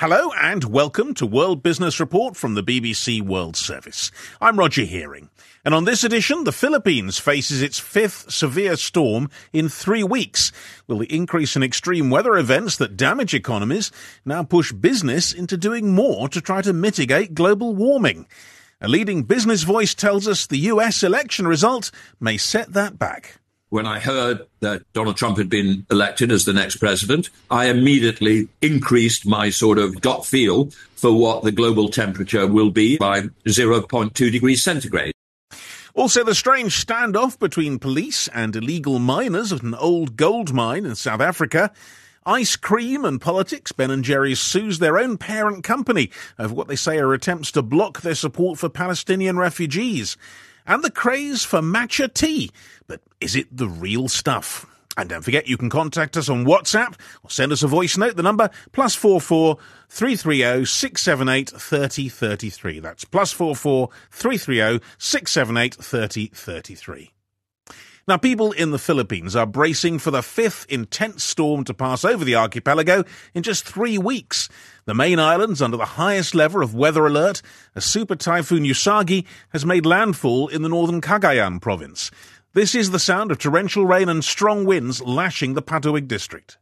Hello and welcome to World Business Report from the BBC World Service. I'm Roger Hearing. And on this edition, the Philippines faces its fifth severe storm in 3 weeks. Will the increase in extreme weather events that damage economies now push business into doing more to try to mitigate global warming? A leading business voice tells us the US election result may set that back. When I heard that Donald Trump had been elected as the next president, I immediately increased my sort of gut feel for what the global temperature will be by 0.2 degrees centigrade. Also, the strange standoff between police and illegal miners at an old gold mine in South Africa. Ice cream and politics. Ben & Jerry's sues their own parent company over what they say are attempts to block their support for Palestinian refugees. And the craze for matcha tea. But is it the real stuff? And don't forget, you can contact us on WhatsApp or send us a voice note. The number +44 330 678 3033. That's +44 330 678 3033. Now, people in the Philippines are bracing for the fifth intense storm to pass over the archipelago in just 3 weeks. The main island's under the highest level of weather alert. A super typhoon Usagi has made landfall in the northern Cagayan province. This is the sound of torrential rain and strong winds lashing the Patuig district.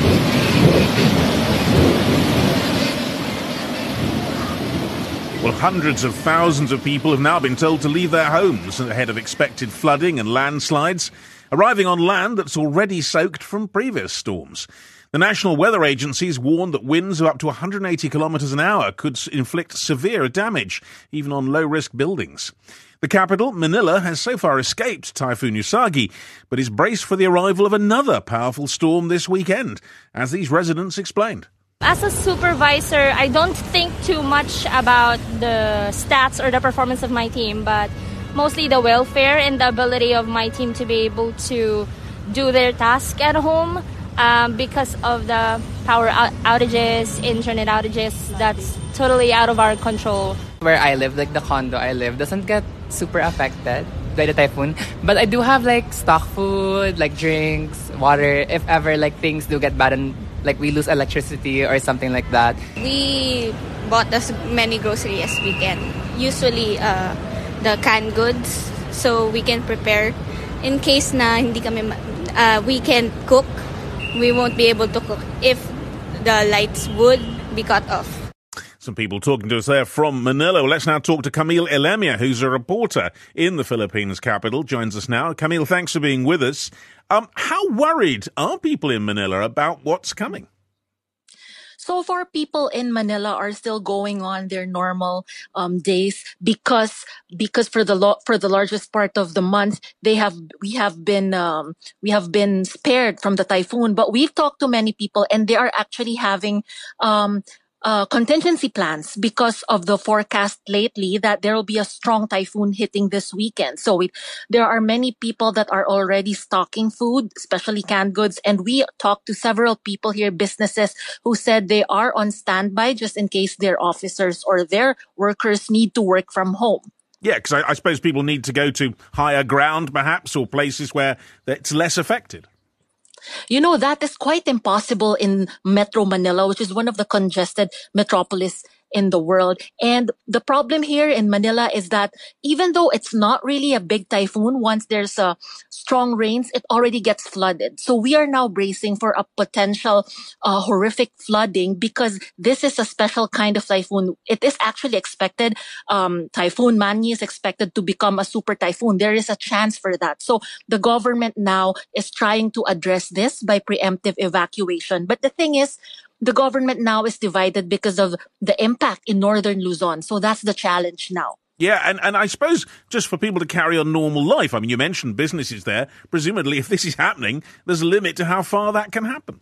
Well, hundreds of thousands of people have now been told to leave their homes ahead of expected flooding and landslides, arriving on land that's already soaked from previous storms. The National Weather Agency's warned that winds of up to 180 kilometres an hour could inflict severe damage, even on low-risk buildings. The capital, Manila, has so far escaped Typhoon Usagi, but is braced for the arrival of another powerful storm this weekend, as these residents explained. As a supervisor, I don't think too much about the stats or the performance of my team, but mostly the welfare and the ability of my team to be able to do their task at home because of the power outages, internet outages, that's totally out of our control. Where I live, like the condo I live, doesn't get super affected by the typhoon, but I do have like stock food, like drinks, water, if ever like things do get bad and like we lose electricity or something like that. We bought as many groceries as we can. Usually the canned goods, so we can prepare in case na hindi kami we can cook. We won't be able to cook if the lights would be cut off. Some people talking to us there from Manila. Well, let's now talk to Camille Elemia, who's a reporter in the Philippines capital. Joins us now. Camille, thanks for being with us. How worried are people in Manila about what's coming? So far, people in Manila are still going on their normal days because for the largest part of the month we have been spared from the typhoon. But we've talked to many people, and they are actually having contingency plans because of the forecast lately that there will be a strong typhoon hitting this weekend. So there are many people that are already stocking food, especially canned goods. And we talked to several people here, businesses, who said they are on standby just in case their officers or their workers need to work from home. Yeah, because I suppose people need to go to higher ground, perhaps, or places where it's less affected. You know, that is quite impossible in Metro Manila, which is one of the congested metropolis in the world. And the problem here in Manila is that even though it's not really a big typhoon, once there's strong rains, it already gets flooded. So we are now bracing for a potential horrific flooding because this is a special kind of typhoon. It is actually expected, Typhoon Mani is expected to become a super typhoon. There is a chance for that. So the government now is trying to address this by preemptive evacuation. But the thing is, the government now is divided because of the impact in northern Luzon. So that's the challenge now. Yeah, and I suppose just for people to carry on normal life, I mean, you mentioned businesses there. Presumably, if this is happening, there's a limit to how far that can happen.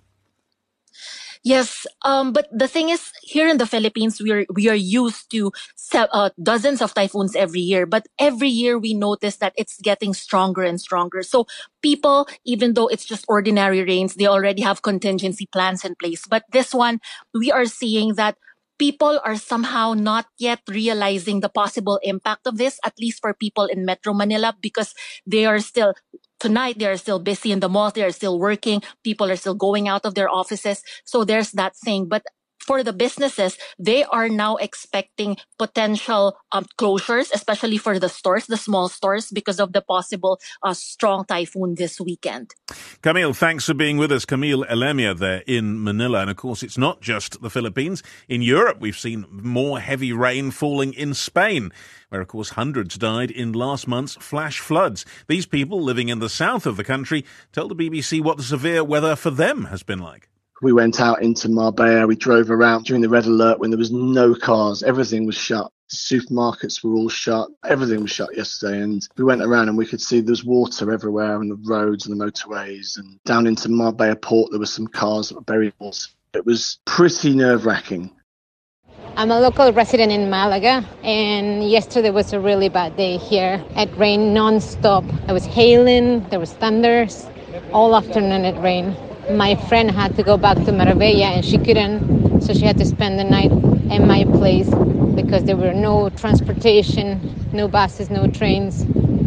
Yes, but the thing is, here in the Philippines, we are used to dozens of typhoons every year. But every year we notice that it's getting stronger and stronger. So people, even though it's just ordinary rains, they already have contingency plans in place. But this one, we are seeing that people are somehow not yet realizing the possible impact of this, at least for people in Metro Manila, because they are still busy in the malls, they are still working, people are still going out of their offices. So there's that thing. But for the businesses, they are now expecting potential closures, especially for the stores, the small stores, because of the possible strong typhoon this weekend. Camille, thanks for being with us. Camille Elemia there in Manila. And of course, it's not just the Philippines. In Europe, we've seen more heavy rain falling in Spain, where, of course, hundreds died in last month's flash floods. These people living in the south of the country tell the BBC what the severe weather for them has been like. We went out into Marbella. We drove around during the red alert when there was no cars. Everything was shut. The supermarkets were all shut. Everything was shut yesterday. And we went around and we could see there's water everywhere on the roads and the motorways. And down into Marbella port, there were some cars that were buried. It was pretty nerve-wracking. I'm a local resident in Malaga, and yesterday was a really bad day here. It rained non-stop. It was hailing, there was thunders. All afternoon it rained. My friend had to go back to Marbella and she couldn't, so she had to spend the night in my place because there were no transportation, no buses, no trains.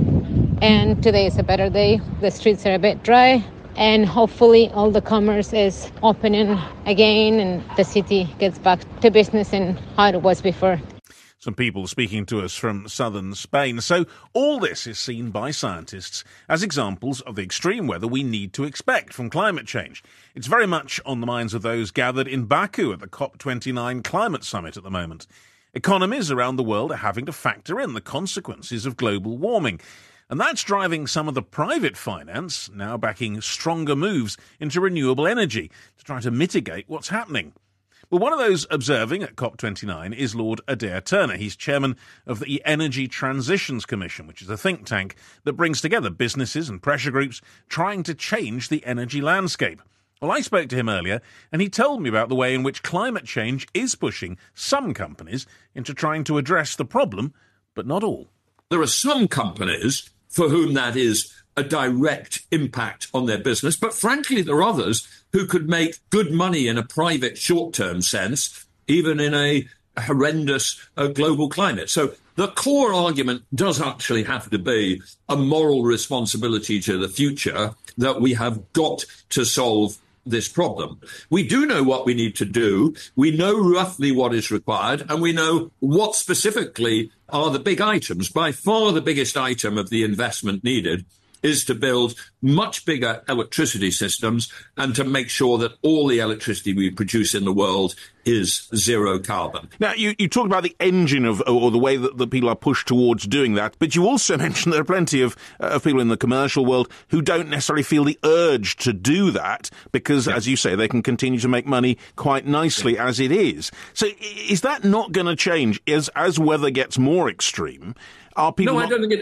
And today is a better day. The streets are a bit dry, and hopefully all the commerce is opening again and the city gets back to business and how it was before. Some people speaking to us from southern Spain. So all this is seen by scientists as examples of the extreme weather we need to expect from climate change. It's very much on the minds of those gathered in Baku at the COP29 climate summit at the moment. Economies around the world are having to factor in the consequences of global warming. And that's driving some of the private finance now backing stronger moves into renewable energy to try to mitigate what's happening. Well, one of those observing at COP29 is Lord Adair Turner. He's chairman of the Energy Transitions Commission, which is a think tank that brings together businesses and pressure groups trying to change the energy landscape. Well, I spoke to him earlier, and he told me about the way in which climate change is pushing some companies into trying to address the problem, but not all. There are some companies for whom that is a direct impact on their business. But frankly, there are others who could make good money in a private short-term sense, even in a horrendous global climate. So the core argument does actually have to be a moral responsibility to the future that we have got to solve this problem. We do know what we need to do. We know roughly what is required, and we know what specifically are the big items. By far the biggest item of the investment needed is to build much bigger electricity systems and to make sure that all the electricity we produce in the world is zero carbon. Now, you talked about the engine of, or the way that the people are pushed towards doing that, but you also mentioned there are plenty of people in the commercial world who don't necessarily feel the urge to do that because, as you say, they can continue to make money quite nicely as it is. So is that not going to change as weather gets more extreme? Are people I don't think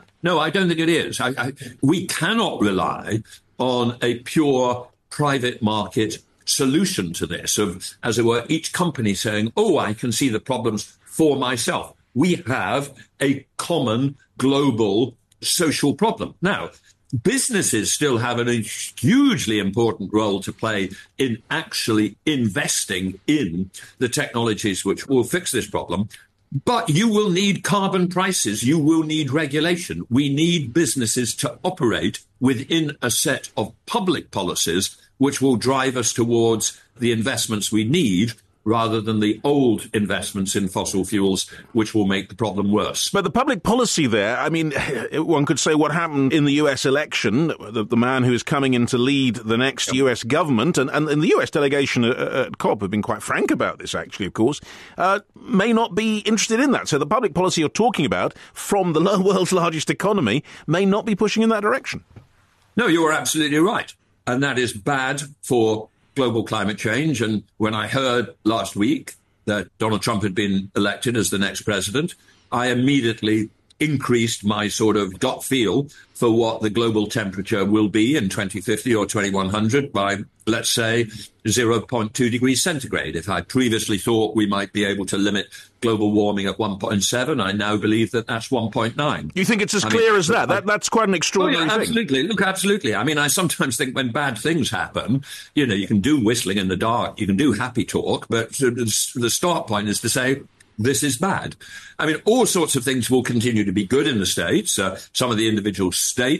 it is. We cannot rely on a pure private market solution to this, of, as it were, each company saying, oh, I can see the problems for myself. We have a common global social problem. Now, businesses still have a hugely important role to play in actually investing in the technologies which will fix this problem. But you will need carbon prices. You will need regulation. We need businesses to operate within a set of public policies which will drive us towards the investments we need rather than the old investments in fossil fuels, which will make the problem worse. But the public policy there, I mean, one could say what happened in the US election, the man who is coming in to lead the next US government, and the US delegation at COP have been quite frank about this, actually, of course, may not be interested in that. So the public policy you're talking about from the world's largest economy may not be pushing in that direction. No, you are absolutely right. And that is bad for global climate change. And when I heard last week that Donald Trump had been elected as the next president, I immediately increased my sort of gut feel for what the global temperature will be in 2050 or 2100 by, let's say, 0.2 degrees centigrade. If I previously thought we might be able to limit global warming at 1.7, I now believe that that's 1.9. You think it's as clear as that? That's quite an extraordinary thing. Absolutely. Look, absolutely. I mean, I sometimes think when bad things happen, you know, you can do whistling in the dark, you can do happy talk, but the start point is to say, this is bad. I mean, all sorts of things will continue to be good in the States. Some of the individual states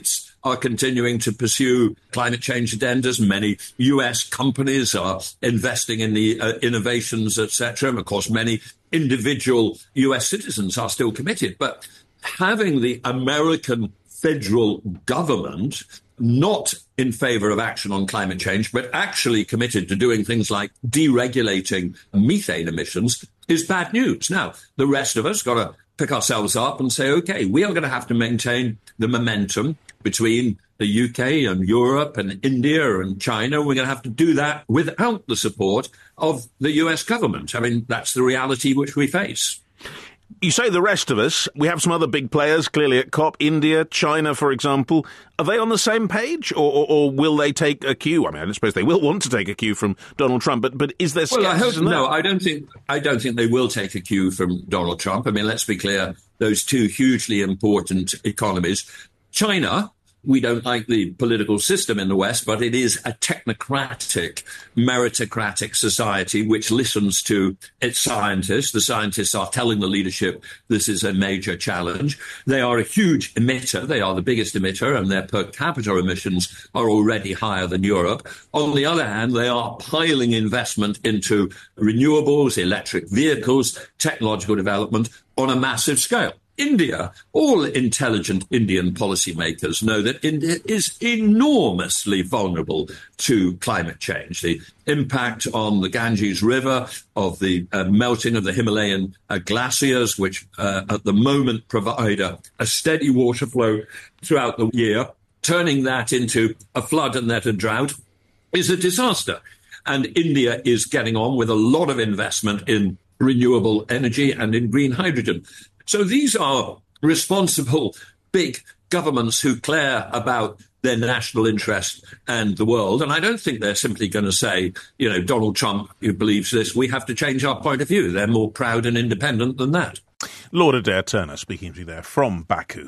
are continuing to pursue climate change agendas. Many US companies are investing in the innovations, etc. And of course, many individual US citizens are still committed. But having the American federal government not in favor of action on climate change, but actually committed to doing things like deregulating methane emissions is bad news. Now, the rest of us got to pick ourselves up and say, OK, we are going to have to maintain the momentum between the UK and Europe and India and China. We're going to have to do that without the support of the US government. I mean, that's the reality which we face. You say the rest of us. We have some other big players, clearly at COP, India, China, for example. Are they on the same page, or will they take a cue? I mean, I suppose they will want to take a cue from Donald Trump, but is there skepticism? Well, I don't think they will take a cue from Donald Trump. I mean, let's be clear, those two hugely important economies. China, we don't like the political system in the West, but it is a technocratic, meritocratic society which listens to its scientists. The scientists are telling the leadership this is a major challenge. They are a huge emitter. They are the biggest emitter, and their per capita emissions are already higher than Europe. On the other hand, they are piling investment into renewables, electric vehicles, technological development on a massive scale. India, all intelligent Indian policymakers know that India is enormously vulnerable to climate change. The impact on the Ganges River of the melting of the Himalayan glaciers, which at the moment provide a steady water flow throughout the year, turning that into a flood and then a drought is a disaster. And India is getting on with a lot of investment in renewable energy and in green hydrogen. So these are responsible big governments who care about their national interest and the world. And I don't think they're simply going to say, you know, Donald Trump, who believes this, we have to change our point of view. They're more proud and independent than that. Lord Adair Turner speaking to you there from Baku.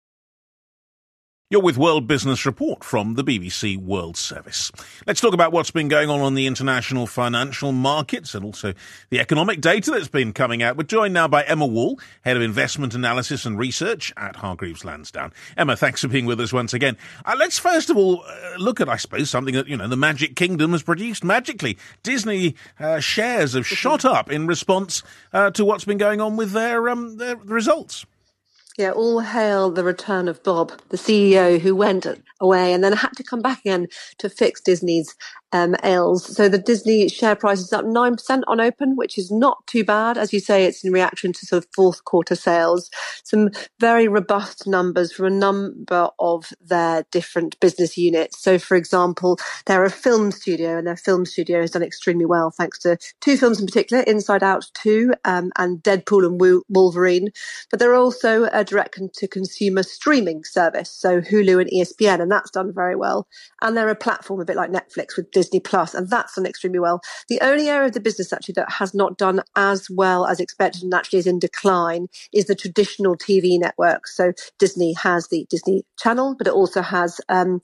You're with World Business Report from the BBC World Service. Let's talk about what's been going on the international financial markets and also the economic data that's been coming out. We're joined now by Emma Wall, Head of Investment Analysis and Research at Hargreaves Lansdown. Emma, thanks for being with us once again. Let's first of all look at, I suppose, something that, you know, the Magic Kingdom has produced magically. Disney shares have shot up in response to what's been going on with their results. Yeah, all hail the return of Bob, the CEO who went away and then had to come back again to fix Disney's ails. So the Disney share price is up 9% on open, which is not too bad. As you say, it's in reaction to sort of fourth quarter sales. Some very robust numbers from a number of their different business units. So, for example, they're a film studio, and their film studio has done extremely well thanks to two films in particular, Inside Out 2 and Deadpool and Wolverine. But they're also a direct-to-consumer streaming service, so Hulu and ESPN, and that's done very well. And they're a platform a bit like Netflix with Disney Plus, and that's done extremely well. The only area of the business actually that has not done as well as expected and actually is in decline is the traditional TV network. So Disney has the Disney Channel, but it also has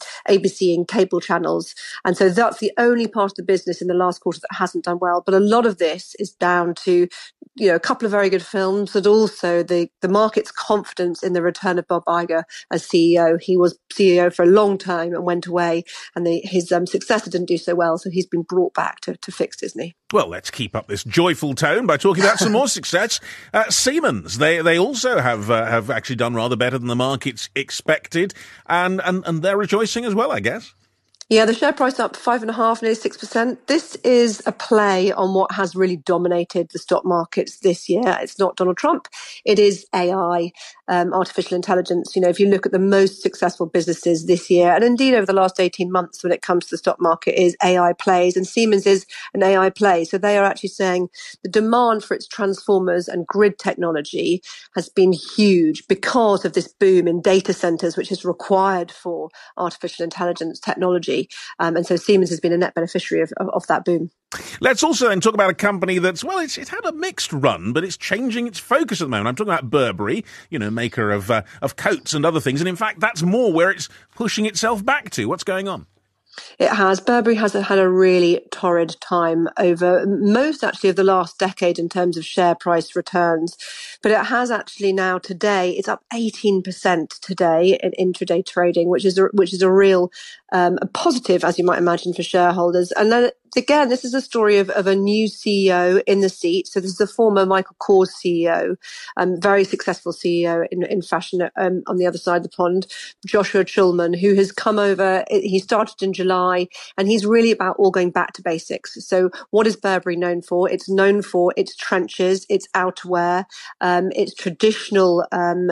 ABC and cable channels. And so that's the only part of the business in the last quarter that hasn't done well. But a lot of this is down to, you know, a couple of very good films, but also the market's confidence in the return of Bob Iger as CEO. He was CEO for a long time and went away, and his successor didn't do so well, so he's been brought back to fix Disney. Well, let's keep up this joyful tone by talking about some more success. Siemens, they also have actually done rather better than the markets expected, and they're rejoicing as well, I guess. Yeah, the share price up 5.5%, nearly 6%. This is a play on what has really dominated the stock markets this year. It's not Donald Trump. It is AI, artificial intelligence. You know, if you look at the most successful businesses this year, and indeed over the last 18 months when it comes to the stock market, is AI plays, and Siemens is an AI play. So they are actually saying the demand for its transformers and grid technology has been huge because of this boom in data centers, which is required for artificial intelligence technology. And so Siemens has been a net beneficiary of that boom. Let's also then talk about a company that's, well, it's had a mixed run, but it's changing its focus at the moment. I'm talking about Burberry, you know, maker of coats and other things. And in fact, that's more where it's pushing itself back to. What's going on? It has. Burberry has had a really torrid time over most actually of the last decade in terms of share price returns. But it has actually now today, it's up 18% today in intraday trading, which is a real a positive, as you might imagine, for shareholders. And then again, this is a story of a new CEO in the seat. So this is the former Michael Kors CEO, very successful CEO in fashion on the other side of the pond, Joshua Chulman, who has come over. He started in July, and he's really about all going back to basics. So what is Burberry known for? It's known for its trenches, its outerwear, its traditional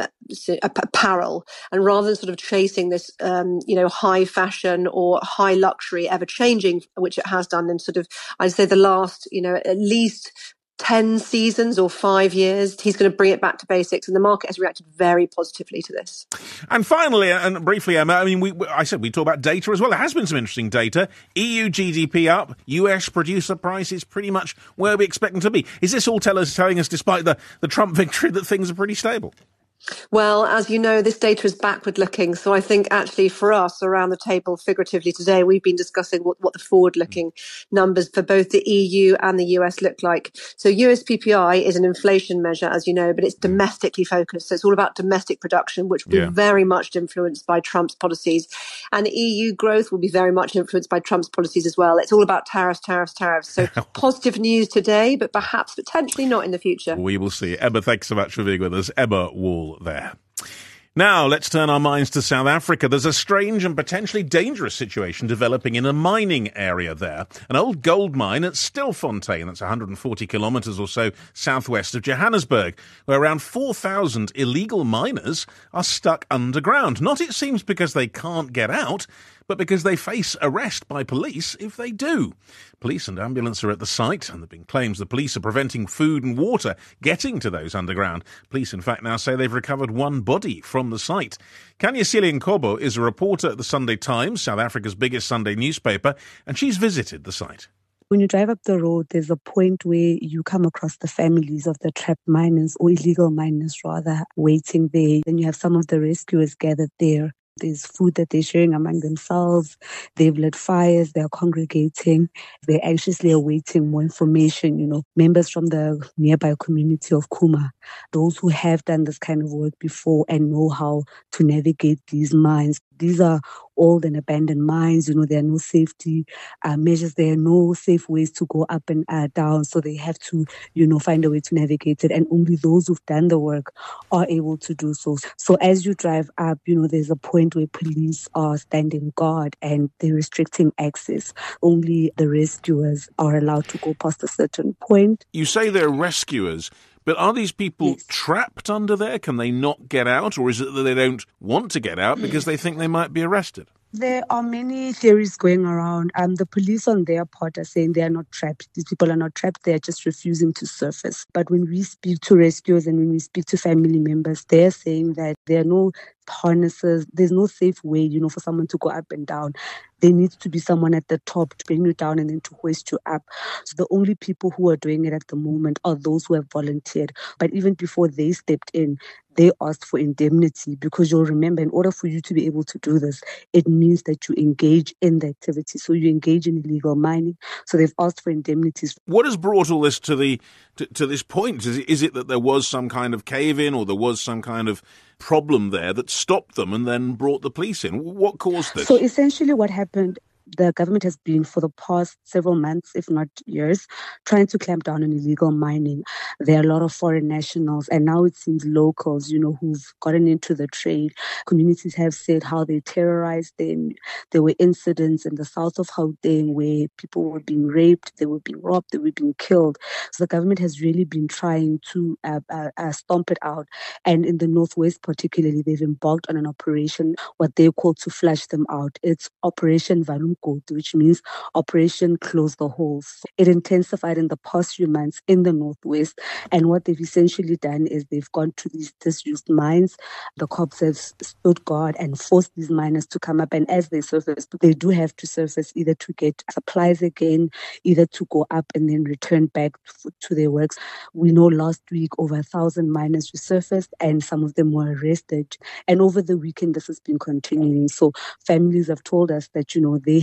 apparel. And rather than sort of chasing this, high fashion or high luxury ever changing, which it has done in sort of, I'd say the last, at least 10 seasons or 5 years, he's going to bring it back to basics, and the market has reacted very positively to this. And finally, and briefly, Emma, I mean, I said we talk about data as well. There has been some interesting data. EU GDP up, US producer prices pretty much where we expect them to be. Is this all telling us, despite the Trump victory, that things are pretty stable? Well, as you know, this data is backward-looking. So I think actually for us around the table, figuratively today, we've been discussing what the forward-looking numbers for both the EU and the US look like. So US PPI is an inflation measure, as you know, but it's domestically focused. So it's all about domestic production, which will be very much influenced by Trump's policies. And EU growth will be very much influenced by Trump's policies as well. It's all about tariffs. So positive news today, but perhaps potentially not in the future. We will see. Emma, thanks so much for being with us. Emma Wall there. Now, let's turn our minds to South Africa. There's a strange and potentially dangerous situation developing in a mining area there. An old gold mine at Stilfontein, that's 140 kilometres or so southwest of Johannesburg, where around 4,000 illegal miners are stuck underground. Not, it seems, because they can't get out, but because they face arrest by police if they do. Police and ambulance are at the site, and there have been claims the police are preventing food and water getting to those underground. Police, in fact, now say they've recovered one body from the site. Kanya Siliankobo is a reporter at the Sunday Times, South Africa's biggest Sunday newspaper, and she's visited the site. When you drive up the road, there's a point where you come across the families of the trapped miners, or illegal miners rather, waiting there. Then you have some of the rescuers gathered there. There's food that they're sharing among themselves. They've lit fires. They're congregating. They're anxiously awaiting more information. Members from the nearby community of Kuma, those who have done this kind of work before and know how to navigate these mines. These are old and abandoned mines. There are no safety measures. There are no safe ways to go up and down. So they have to, find a way to navigate it. And only those who've done the work are able to do so. So as you drive up, there's a point where police are standing guard and they're restricting access. Only the rescuers are allowed to go past a certain point. You say they're rescuers. But are these people trapped under there? Can they not get out? Or is it that they don't want to get out because they think they might be arrested? There are many theories going around. The police on their part are saying they are not trapped. These people are not trapped. They are just refusing to surface. But when we speak to rescuers and when we speak to family members, they're saying that there are no harnesses. There's no safe way, for someone to go up and down. There needs to be someone at the top to bring you down and then to hoist you up. So the only people who are doing it at the moment are those who have volunteered. But even before they stepped in, they asked for indemnity, because you'll remember, in order for you to be able to do this, it means that you engage in the activity. So you engage in illegal mining. So they've asked for indemnities. What has brought all this to this point? Is it that there was some kind of cave-in, or there was some kind of problem there that stopped them and then brought the police in? What caused this? So essentially what happened, the government has been for the past several months, if not years, trying to clamp down on illegal mining. There are a lot of foreign nationals, and now it seems locals, who've gotten into the trade. Communities have said how they terrorized them. There were incidents in the south of Gauteng where people were being raped, they were being robbed, they were being killed. So the government has really been trying to stomp it out. And in the northwest particularly, they've embarked on an operation, what they call to flush them out. It's Operation Valum, which means Operation Close the Holes. It intensified in the past few months in the northwest, and what they've essentially done is they've gone to these disused mines. The cops have stood guard and forced these miners to come up, and as they surface, they do have to surface either to get supplies again, either to go up and then return back to their works. We know last week over 1,000 miners resurfaced and some of them were arrested, and over the weekend this has been continuing. So families have told us that they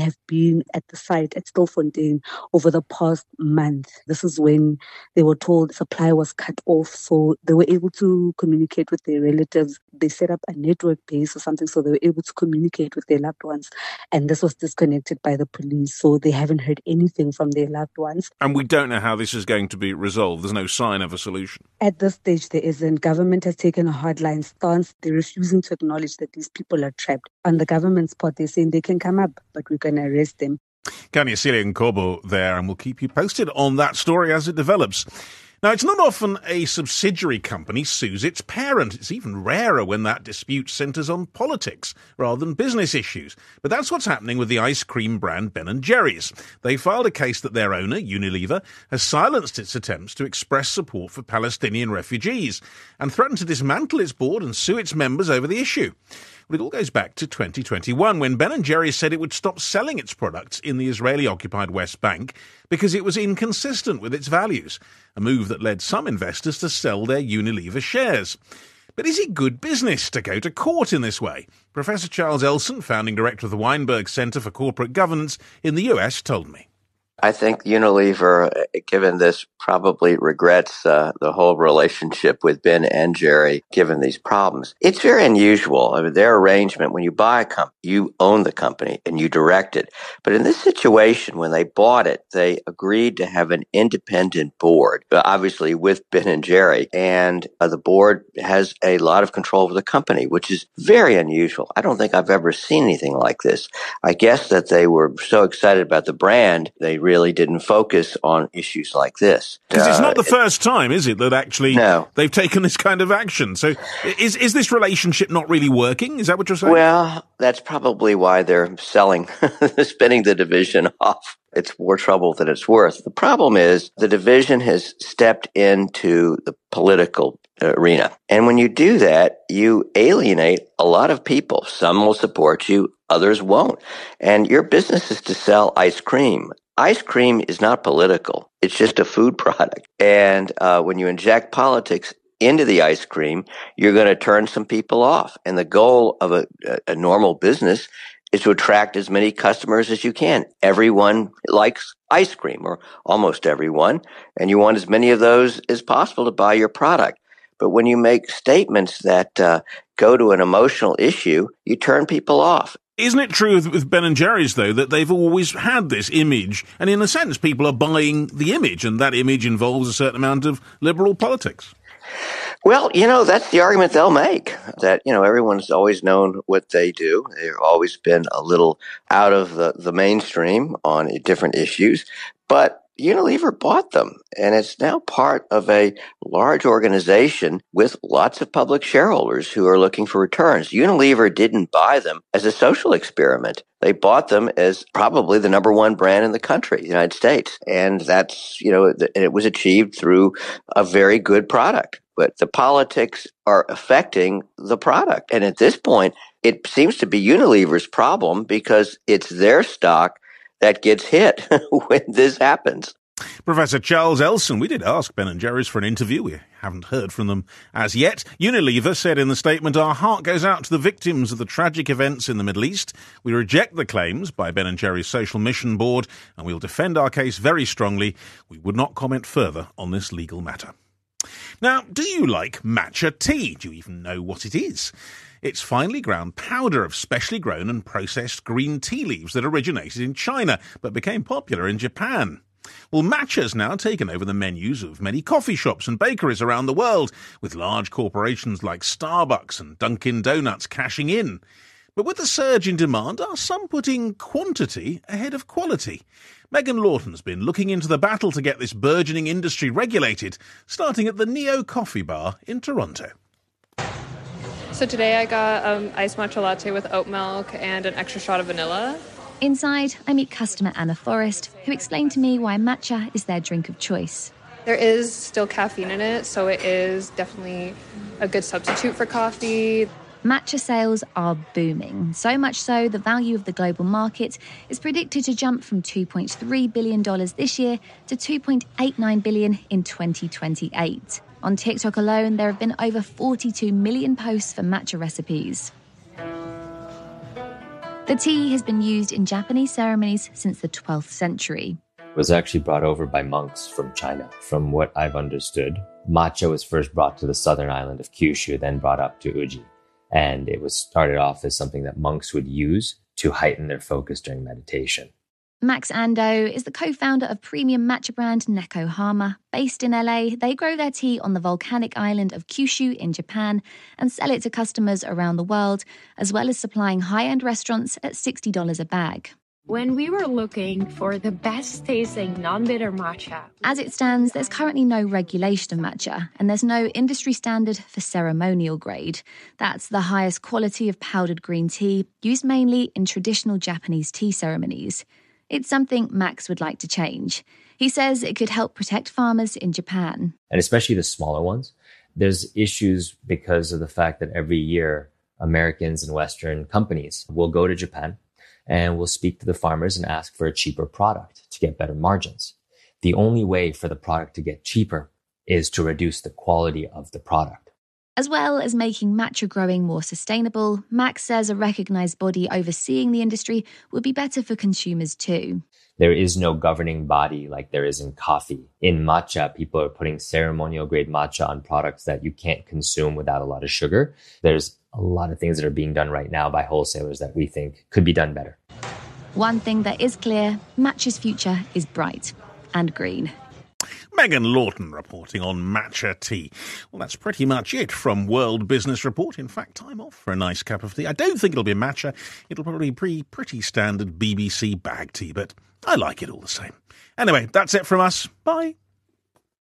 have been at the site at Stilfontein over the past month. This is when they were told supply was cut off, so they were able to communicate with their relatives. They set up a network base or something, so they were able to communicate with their loved ones. And this was disconnected by the police, so they haven't heard anything from their loved ones. And we don't know how this is going to be resolved. There's no sign of a solution. At this stage, there isn't. Government has taken a hardline stance. They're refusing to acknowledge that these people are trapped. On the government's part, they're saying they can come up, but we're going to arrest them. Kanyasile Nkobo there, and we'll keep you posted on that story as it develops. Now, it's not often a subsidiary company sues its parent. It's even rarer when that dispute centres on politics rather than business issues. But that's what's happening with the ice cream brand Ben & Jerry's. They filed a case that their owner, Unilever, has silenced its attempts to express support for Palestinian refugees and threatened to dismantle its board and sue its members over the issue. But it all goes back to 2021 when Ben & Jerry's said it would stop selling its products in the Israeli-occupied West Bank because it was inconsistent with its values, a move that led some investors to sell their Unilever shares. But is it good business to go to court in this way? Professor Charles Elson, founding director of the Weinberg Center for Corporate Governance in the US, told me. I think Unilever, given this, probably regrets the whole relationship with Ben and Jerry, given these problems. It's very unusual. I mean, their arrangement, when you buy a company, you own the company and you direct it. But in this situation, when they bought it, they agreed to have an independent board, obviously with Ben and Jerry. And the board has a lot of control over the company, which is very unusual. I don't think I've ever seen anything like this. I guess that they were so excited about the brand, they really didn't focus on issues like this. Because it's not the first time, is it, that actually they've taken this kind of action? So is this relationship not really working? Is that what you're saying? Well, that's probably why they're spinning the division off. It's more trouble than it's worth. The problem is the division has stepped into the political arena. And when you do that, you alienate a lot of people. Some will support you, others won't. And your business is to sell ice cream. Ice cream is not political. It's just a food product. And when you inject politics into the ice cream, you're going to turn some people off. And the goal of a normal business is to attract as many customers as you can. Everyone likes ice cream, or almost everyone, and you want as many of those as possible to buy your product. But when you make statements that go to an emotional issue, you turn people off. Isn't it true with Ben & Jerry's, though, that they've always had this image, and in a sense people are buying the image, and that image involves a certain amount of liberal politics? Well, that's the argument they'll make, that, everyone's always known what they do. They've always been a little out of the mainstream on different issues, but Unilever bought them, and it's now part of a large organization with lots of public shareholders who are looking for returns. Unilever didn't buy them as a social experiment. They bought them as probably the number one brand in the country, the United States. And that's, it was achieved through a very good product. But the politics are affecting the product. And at this point, it seems to be Unilever's problem because it's their stock that gets hit when this happens. Professor Charles Elson, we did ask Ben & Jerry's for an interview. We haven't heard from them as yet. Unilever said in the statement, "Our heart goes out to the victims of the tragic events in the Middle East. We reject the claims by Ben & Jerry's Social Mission Board, and we'll defend our case very strongly. We would not comment further on this legal matter." Now, do you like matcha tea? Do you even know what it is? It's finely ground powder of specially grown and processed green tea leaves that originated in China but became popular in Japan. Well, matcha's now taken over the menus of many coffee shops and bakeries around the world, with large corporations like Starbucks and Dunkin' Donuts cashing in. But with the surge in demand, are some putting quantity ahead of quality? Megan Lawton's been looking into the battle to get this burgeoning industry regulated, starting at the Neo Coffee Bar in Toronto. So today I got iced matcha latte with oat milk and an extra shot of vanilla. Inside, I meet customer Anna Forrest, who explained to me why matcha is their drink of choice. There is still caffeine in it, so it is definitely a good substitute for coffee. Matcha sales are booming, so much so the value of the global market is predicted to jump from $2.3 billion this year to $2.89 billion in 2028. On TikTok alone, there have been over 42 million posts for matcha recipes. The tea has been used in Japanese ceremonies since the 12th century. It was actually brought over by monks from China. From what I've understood, matcha was first brought to the southern island of Kyushu, then brought up to Uji. And it was started off as something that monks would use to heighten their focus during meditation. Max Ando is the co-founder of premium matcha brand Nekohama. Based in LA, they grow their tea on the volcanic island of Kyushu in Japan and sell it to customers around the world, as well as supplying high-end restaurants at $60 a bag. When we were looking for the best tasting non-bitter matcha. As it stands, there's currently no regulation of matcha, and there's no industry standard for ceremonial grade. That's the highest quality of powdered green tea, used mainly in traditional Japanese tea ceremonies. It's something Max would like to change. He says it could help protect farmers in Japan. And especially the smaller ones. There's issues because of the fact that every year Americans and Western companies will go to Japan and will speak to the farmers and ask for a cheaper product to get better margins. The only way for the product to get cheaper is to reduce the quality of the product. As well as making matcha growing more sustainable, Max says a recognised body overseeing the industry would be better for consumers too. There is no governing body like there is in coffee. In matcha, people are putting ceremonial grade matcha on products that you can't consume without a lot of sugar. There's a lot of things that are being done right now by wholesalers that we think could be done better. One thing that is clear, matcha's future is bright and green. Megan Lawton reporting on matcha tea. Well, that's pretty much it from World Business Report. In fact, I'm off for a nice cup of tea. I don't think it'll be matcha. It'll probably be pretty standard BBC bag tea, but I like it all the same. Anyway, that's it from us. Bye.